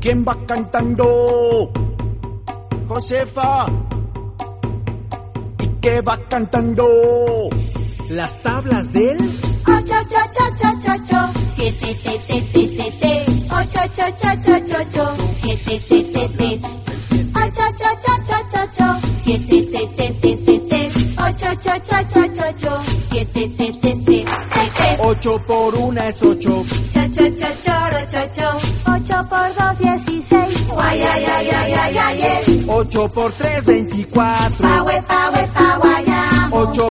¿Quién va cantando? Josefa. ¿Y qué va cantando? Las tablas del 8, 7, 8, 7, 7, 8 por 1 es 8. 8 por 2, 16. 8 por 3, 24. 8